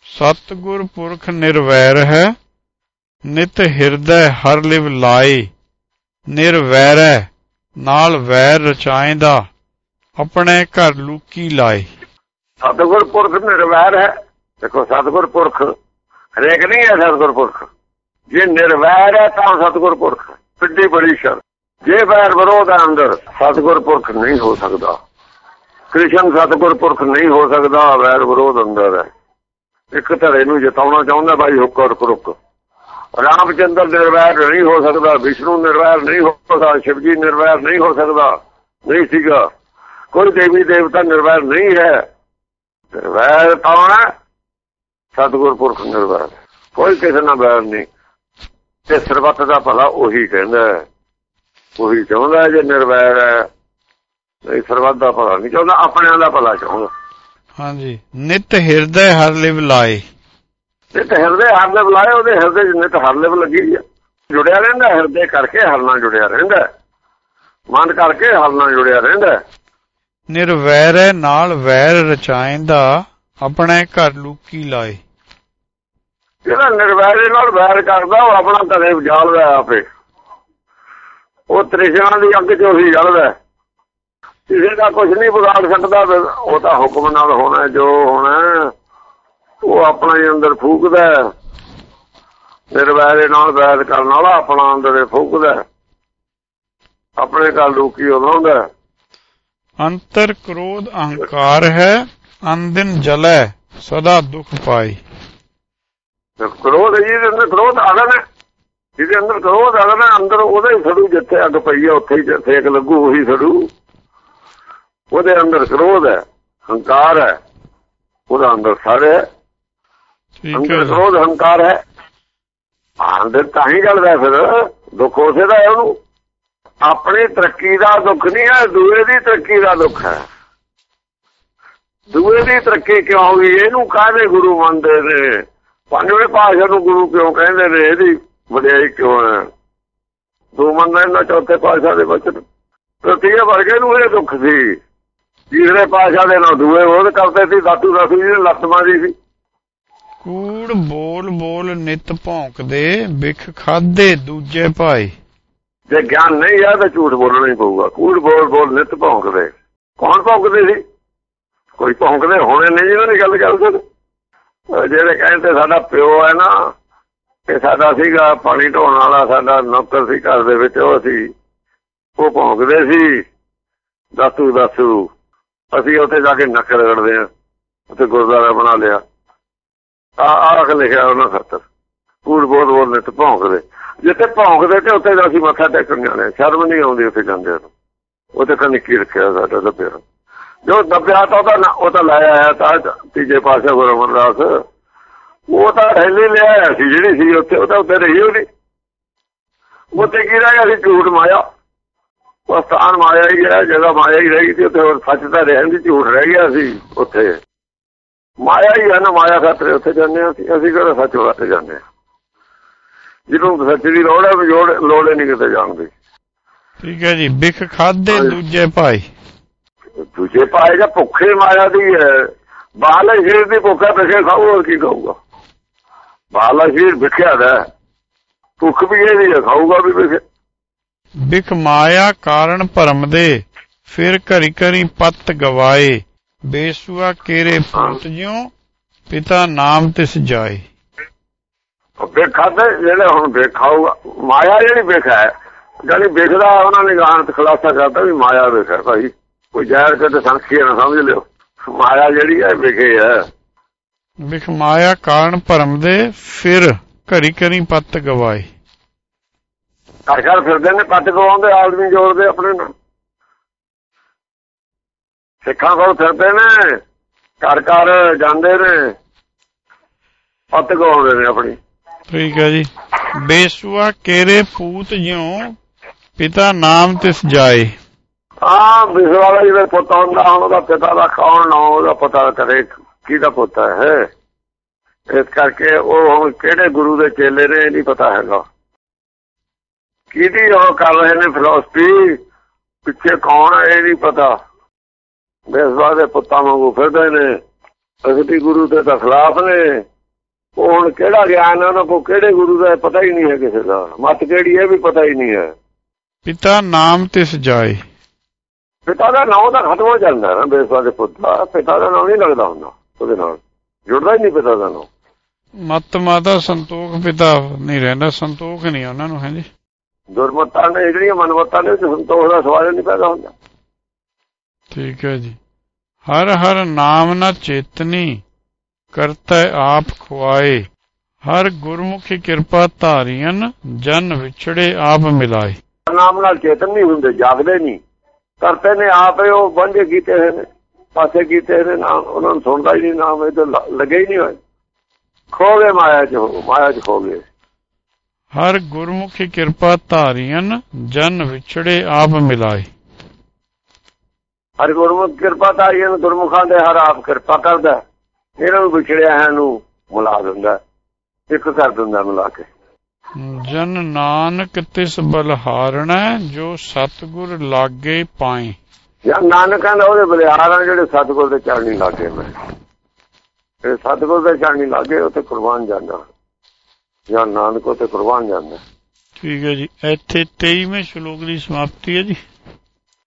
सतगुर पुरख निर्वैर है, नित हिरदै हर लिव लाए। निर्वैरै नाल वैर रचाएंदा, अपने घर लूकी लाए। सतगुर पुरख निर्वैर है। देखो सतगुर पुरख हरेक नहीं है। सतगुर पुरख जे निर्वैर है तो सतगुर पुरख पिड्डी बड़ी शर। जे वैर विरोध है अंदर सतगुर पुरख नहीं हो सकता। कृष्ण सतगुर पुरख नहीं हो सकता। वैर विरोध अंदर है। एक धड़े नूं जिताउणा चाहुंदा भाई हुक्क और पुरख। रामचंद्र निर्वैर नहीं हो सकता। विष्णु निर्वैर नहीं हो सकता। शिवजी निर्वैर नहीं हो सकता। नहीं सीगा। कोई देवी देवता निर्वैर नहीं है। निर्वैर कौन है? सतगुर पुरख निर्वैर। कोई किसी नाल वैर नहीं। ते सरबत दा भला उही कहंदा है, उही चाहुंदा है। जे निर्वैर है नहीं सरबत दा भला नहीं चाहुंदा, अपने दा भला चाहुंदा। हाँ जी। नित हिरदै हर लिव लाए। नित हिरदै हर लिव लाए। ਉਹਦੇ ਹਿਰਦੇ 'ਚ ਨਿਤ ਹਰ ਲਿਵ ਲੱਗੀ ਆ। ਜੁੜਿਆ ਰਹਿੰਦਾ ਹਿਰਦੇ ਕਰਕੇ ਹਰ ਨਾਲ ਜੁੜਿਆ ਰਹਿੰਦਾ। ਮਨ ਕਰਕੇ ਹਰ ਨਾਲ ਜੁੜਿਆ ਰਹਿੰਦਾ। निर्वैरै नाल वैर रचाएंदा, अपने घर लूकी लाए। ਜਿਹੜਾ ਨਿਰਵੈਰ ਨਾਲ ਵੈਰ ਕਰਦਾ ਉਹ ਆਪਣਾ ਘਰੇ ਜਾਲਦਾ ਆਪੇ। ਉਹ ਤ੍ਰਿਸ਼ਨਾ ਦੀ ਅੱਗ 'ਚ ਉਹੀ ਜਲਦਾ। ਕਿਸੇ ਦਾ ਕੁਛ ਨਹੀਂ ਵਿਗਾੜ ਸਕਦਾ। ਉਹ ਤਾਂ ਹੁਕਮ ਨਾਲ ਹੋਣਾ। ਜੋ ਹੋਣਾ ਉਹ ਆਪਣਾ ਹੀ ਅੰਦਰ ਫੂਕਦਾ। ਨਿਰਵੈਰ ਨਾਲ ਵੈਰ ਕਰਨ ਵਾਲਾ ਆਪਣਾ ਅੰਦਰ ਫੂਕਦਾ। ਆਪਣੇ ਘਰ ਲੂਕੀ ਉਦੋਂ अंतर क्रोध अहंकार है, अनदिन जलै सदा दुख पाई। क्रोध ਜਿਹਦੇ ਅੰਦਰ क्रोध ਅਗਨ ਹੈ। ਜਿਹਦੇ ਅੰਦਰ क्रोध ਅਗਨ ਹੈ ਅੰਦਰ ਉਹਦੇ ਹੀ ਸੜੂ। ਜਿੱਥੇ ਅੱਗ ਪਈ ਹੈ ਉੱਥੇ ਹੀ ਸੇਕ ਲੱਗੂ। ਉਹੀ ਸੜੂ। ਉਹਦੇ ਅੰਦਰ क्रोध ਹੈ, ਹੰਕਾਰ ਹੈ। ਉਹਦਾ ਅੰਦਰ ਸਾਰੇ ਅੰਦਰ क्रोध ਹੰਕਾਰ ਹੈ। ਅੰਦਰ ਤਾਂ ਹੀ ਜਲਦਾ। ਫਿਰ ਦੁੱਖ ਉਸੇ ਦਾ ਹੈ। ਉਹਨੂੰ ਆਪਣੀ ਤਰੱਕੀ ਦਾ ਦੁੱਖ ਨਹੀਂ ਹੈ, ਦੂਏ ਦੀ ਤਰੱਕੀ ਦਾ ਦੁੱਖ ਹੈ। ਦੂਏ ਦੀ ਤਰੱਕੀ ਕਿਉਂ ਹੋ ਗਈ? ਇਹਨੂੰ ਕਾਹਦੇ ਗੁਰੂ ਮੰਨਦੇ ਨੇ? ਪੰਜਵੇਂ ਪਾਤਸ਼ਾਹ ਨੂੰ ਗੁਰੂ ਕਿਉਂ ਕਹਿੰਦੇ ਨੇ? ਇਹਦੀ ਵਡਿਆਈ ਕਿਉਂ ਹੈ? ਦੋ ਮੰਨਦਾ ਇਹਨਾਂ ਚੌਥੇ ਪਾਤਸ਼ਾਹ ਦੇ ਬਚਨ। ਤੀਏ ਵਰਗੇ ਨੂੰ ਇਹ ਦੁੱਖ ਸੀ। ਤੀਸਰੇ ਪਾਤਸ਼ਾਹ ਦੇ ਨਾਲ ਦੂਏ ਵਿਰੋਧ ਕਰਦੇ ਸੀ। ਦਾਤੂ ਜਿਹਨੇ ਲੱਤ ਮਾਰੀ ਸੀ। ਕੂੜ ਬੋਲ ਬੋਲ ਨਿਤ ਭੌਂਕਦੇ, ਬਿਖ ਖਾਧੇ ਦੂਜੇ ਭਾਈ। ਜੇ ਗਿਆਨ ਨਹੀਂ ਹੈ ਤਾਂ ਝੂਠ ਬੋਲਣਾ ਹੀ ਪਊਗਾ। ਕੂੜ ਬੋਲ ਬੋਲ ਨਿਤ ਭੌਂਕਦੇ। ਕੌਣ ਭੌਂਕਦੇ ਸੀ? ਕੋਈ ਭੌਂਕਦੇ ਹੋਣੇ ਨਹੀਂ ਜਿਹਨਾਂ ਦੀ ਗੱਲ ਕਰ ਸਕਦੇ। ਜਿਹੜੇ ਕਹਿੰਦੇ ਸਾਡਾ ਪਿਓ ਹੈ ਨਾ, ਇਹ ਸਾਡਾ ਸੀਗਾ ਪਾਣੀ ਢੋਣ ਵਾਲਾ, ਸਾਡਾ ਨੌਕਰ ਸੀ ਘਰ ਦੇ ਵਿੱਚ, ਉਹ ਸੀ ਉਹ ਭੌਂਕਦੇ ਸੀ ਦਾਤੂ ਦਾਸੂ। ਅਸੀਂ ਉੱਥੇ ਜਾ ਕੇ ਨੱਕ ਰਗੜਦੇ ਹਾਂ। ਉੱਥੇ ਗੁਰਦੁਆਰਾ ਬਣਾ ਲਿਆ। ਆਖ ਲਿਖਿਆ ਉਹਨਾਂ ਖਾਤਰ ਕੂੜ ਬੋਲ ਬੋਲ ਨਿਤ ਭੌਂਕਦੇ। ਜਿੱਥੇ ਭੌਂਕਦੇ ਤੇ ਉੱਥੇ ਅਸੀਂ ਮੱਥਾ ਟੇਕਣ ਜਾਣੇ। ਸ਼ਰਮ ਨਹੀਂ ਆਉਂਦੀ ਉੱਥੇ ਜਾਂਦੇ ਨੂੰ। ਉਹ ਤੇ ਨਿੱਕੀ ਰੱਖਿਆ ਸਾਡਾ ਦੱਬਿਆ। ਜੋ ਦੱਬਿਆ ਤਾਂ ਉਹ ਤਾਂ ਲੈ ਆਇਆ ਤਾਂ ਤੀਜੇ ਪਾਸੇ ਗੁਰੂ ਅਮਰਦਾਸ। ਉਹ ਤਾਂ ਰੈਲੀ ਲੈ ਆਇਆ ਸੀ ਜਿਹੜੀ ਸੀ ਉੱਥੇ। ਉਹ ਤਾਂ ਉੱਥੇ ਰਹੀ ਉਹ ਨਹੀਂ। ਉੱਥੇ ਕੀ ਰਹਿ ਗਿਆ ਸੀ? ਝੂਠ ਮਾਇਆ। ਉਹ ਸਥਾਨ ਮਾਇਆ ਹੀ ਹੈ। ਜਗ੍ਹਾ ਮਾਇਆ ਹੀ ਰਹੀ ਸੀ ਉੱਥੇ। ਹੋਰ ਸੱਚ ਤਾਂ ਰਹਿਣ ਦੀ ਝੂਠ ਰਹਿ ਗਿਆ ਸੀ ਉੱਥੇ। ਮਾਇਆ ਹੀ ਹੈ ਨਾ। ਮਾਇਆ ਖਾਤਰ ਉੱਥੇ ਜਾਂਦੇ ਹਾਂ ਅਸੀਂ ਕਿਹੜਾ ਸੱਚ ਵਾਸਤੇ ਜਾਂਦੇ ਹਾਂ? ਜਿਹਨੂੰ ਸੱਚ ਦੀ ਲੋੜ ਹੈ ਲੋੜ ਹੀ ਨਹੀਂ ਕਿਤੇ ਜਾਣ ਦੀ। ਠੀਕ ਹੈ ਜੀ। ਬਿਖ ਖਾਧੇ ਦੂਜੇ ਭਾਈ। ਦੂਜੇ ਭਾਈ ਜਾਂ ਭੁੱਖੇ ਮਾਇਆ ਦੀ ਹੈ। ਬਾਹਲਾ ਸ਼ਰੀਰ ਦੀ ਭੁੱਖਾ ਵਿਖੇ ਖਾਊ। ਹੋਰ ਕੀ ਖਾਊਗਾ? ਬਾਹਲਾ ਸ਼ਰੀਰ ਵਿਖਿਆ ਦਾ ਭੁੱਖ ਵੀ ਇਹਦੀ ਹੈ। ਖਾਊਗਾ ਵੀ ਵਿਖੇ। ਬਿਖ ਮਾਇਆ ਕਾਰਨ ਭਰਮ ਦੇ, ਫਿਰ ਘਰੀ ਘਰੀ ਪੱਤ ਗਵਾਏ। ਬੇਸੁਆ ਕੇਰੇ ਪੁੱਤ ਜਿਉ, ਪਿਤਾ ਨਾਮ ਤਿਸ ਜਾਏ। ਬਿਖ ਖਾਧੇ ਜਿਹੜੇ ਹੁਣ ਬਿਖ ਖਾਊਗਾ। ਮਾਇਆ ਜਿਹੜੀ ਬਿਖ ਹੈ ਜਾਨੀ ਬਿਖਦਾ ਉਹਨਾਂ ਨੇ ਗਾਹਾਂ ਖੁਲਾਸਾ ਕਰਤਾ ਵੀ ਮਾਇਆ ਬਿਖ ਹੈ ਭਾਈ। ਕੋਈ ਜ਼ਹਿਰ ਕਿਤੇ ਸੰਖੀ ਨਾ ਸਮਝ ਲਿਓ। ਮਾਇਆ ਜਿਹੜੀ ਹੈ ਬਿਖੇ ਹੈ। ਬਿਖ ਮਾਇਆ ਕਾਰਨ ਭਰਮ ਦੇ, ਫਿਰ ਘਰੀ ਘਰੀ ਪੱਤ ਗਵਾਏ। ਘਰ ਘਰ ਫਿਰਦੇ ਨੇ ਪੱਤ ਗਵਾਉਂਦੇ। ਆਦਮੀ ਜੋੜਦੇ ਆਪਣੇ ਨਾਲ। ਸਿੱਖਾਂ ਕੋਲ ਫਿਰਦੇ ਨੇ। ਘਰ ਘਰ ਜਾਂਦੇ ਨੇ ਪੱਤ ਗਵਾਉਂਦੇ ਨੇ ਆਪਣੀ। ਠੀਕ ਹੈ ਜੀ। ਬੇਸੁਆ ਕੇਰੇ ਪੂਤ ਜਿਉ, ਪਿਤਾ ਨਾਮ ਤਿਸ ਜਾਏ। ਹਾਂ ਬੇਸੁਆ ਵਾਲਾ ਜਿਹੜਾ ਪੁੱਤ ਹੁੰਦਾ ਉਹਦਾ ਪਿਤਾ ਦਾ ਕੌਣ ਨਾ ਉਹਦਾ ਪਤਾ ਕਰੇ ਕਿਹਦਾ ਪੁੱਤ ਹੈ। ਇਸ ਕਰਕੇ ਉਹ ਹੁਣ ਕਿਹੜੇ ਗੁਰੂ ਦੇ ਚੇਲੇ ਨੇ ਇਹ ਨਹੀਂ ਪਤਾ ਹੈਗਾ। ਕਿਹਦੀ ਉਹ ਕਰ ਰਹੇ ਨੇ ਫਿਲਾਸਫੀ, ਪਿੱਛੇ ਕੌਣ ਹੈ ਇਹ ਨਹੀਂ ਪਤਾ। ਬੇਸੁਆ ਦੇ ਪੁੱਤਾਂ ਵਾਂਗੂ ਫਿਰਦੇ ਨੇ। ਅਸਲੀ ਗੁਰੂ ਦੇ ਤਾਂ ਖਿਲਾਫ ਨੇ। ਉਹ ਹੁਣ ਕਿਹੜਾ ਗਿਆਨ ਹੈ ਉਹਨਾਂ ਕੋਲ, ਕਿਹੜੇ ਗੁਰੂ ਦਾ ਪਤਾ ਹੀ ਨਹੀਂ ਹੈ, ਕਿਸੇ ਦਾ ਮਤ ਕਿਹੜੀ ਹੈ ਵੀ ਪਤਾ ਹੀ ਨਹੀਂ ਹੈ। ਪਿਤਾ ਨਾਮ ਤਿਸ ਜਾਏ, ਪਿਤਾ ਦਾ ਨਾਮ ਤਾਂ ਖਤਮ ਹੋ ਜਾਂਦਾ ਨਾ, ਬੇਸਵਾ ਦੇ ਪੁੱਤ ਦਾ ਪਿਤਾ ਦਾ ਨਾਮ ਨਹੀਂ ਲੱਗਦਾ ਹੁੰਦਾ, ਉਹਦੇ ਨਾਲ ਜੁੜਦਾ ਹੀ ਨਹੀਂ ਪਿਤਾ ਦਾ ਨਾਮ। ਮਤ ਮਾਤਾ ਸੰਤੋਖ ਪਿਤਾ ਨਹੀਂ ਰਹਿੰਦਾ, ਸੰਤੋਖ ਨਹੀਂ ਉਹਨਾਂ ਨੂੰ ਹੈ ਜੀ। ਦੁਰਮਤਾਂ ਨੇ ਜਿਹੜੀਆਂ ਮਨਮਤਾਂ ਨੇ ਸੰਤੋਖ ਦਾ ਸਵਾਲ ਨਹੀਂ ਪੈਦਾ ਹੁੰਦਾ। ਠੀਕ ਹੈ ਜੀ। ਹਰ ਹਰ ਨਾਮ ਨਾ ਚੇਤਨੀ, ਕਰਤਾ ਆਪ ਖੁਆਏ, ਹਰ ਗੁਰਮੁਖੀ ਕਿਰਪਾ ਧਾਰੀਨ, ਜਨ ਵਿਛੜੇ ਆਪ ਮਿਲਾਏ। ਨਾਮ ਨਾਲ ਚੇਤਨ ਨਹੀਂ ਹੁੰਦੇ, ਜਾਗਦੇ ਨਹੀਂ, ਕਰਤੇ ਨੇ ਆਪੇ ਉਹ ਬੰਝੇ ਕੀਤੇ ਹੋਏ ਨੇ, ਪਾਸੇ ਕੀਤੇ ਨੇ ਨਾਮ, ਉਹਨਾਂ ਨੂੰ ਸੁਣਦਾ ਹੀ ਨਹੀਂ ਨਾਮ, ਇਹ ਤਾਂ ਲੱਗੇ ਹੀ ਨਹੀਂ ਹੋਏ, ਖੋ ਗਏ ਮਾਇਆ ਚ ਖੋ ਗਏ। ਹਰ ਗੁਰਮੁਖੀ ਕਿਰਪਾ ਧਾਰੀਨ, ਜਨ ਵਿਛੜੇ ਆਪ ਮਿਲਾਏ। ਹਰ ਗੁਰਮੁਖ ਕਿਰਪਾ ਧਾਰੀਨ, ਗੁਰਮੁਖਾਂ ਦੇ ਹਰ ਆਪ ਕਿਰਪਾ ਕਰਦਾ, ਇਹਨਾਂ ਨੂੰ ਵਿਛੜਿਆ ਹੈ ਨੂੰ ਮਿਲਾ ਦਿੰਦਾ, ਇੱਕ ਕਰ ਦਿੰਦਾ ਮਿਲਾ ਕੇ। ਜਨ ਨਾਨਕ ਤਿਸ ਬਲਹਾਰਣਾ, ਜੋ ਸਤਿਗੁਰ ਲਾਗੇ ਪਾਏ। ਜਾਂ ਨਾਨਕ ਕਹਿੰਦਾ ਉਹਦੇ ਬਲਿਹਾਰਾਂ ਜਿਹੜੇ ਸਤਿਗੁਰ ਦੇ ਚਰਨੀ ਲਾਗੇ, ਮੈਂ ਜਿਹੜੇ ਸਤਿਗੁਰ ਦੇ ਚਰਨੀ ਲਾਗੇ ਉੱਥੇ ਕੁਰਬਾਨ ਜਾਂਦਾ, ਜਾਂ ਨਾਨਕ ਉੱਥੇ ਕੁਰਬਾਨ ਜਾਂਦਾ। ਠੀਕ ਹੈ ਜੀ। ਇੱਥੇ 23ਵੇਂ ਸ਼ਲੋਕ ਦੀ ਸਮਾਪਤੀ ਹੈ ਜੀ।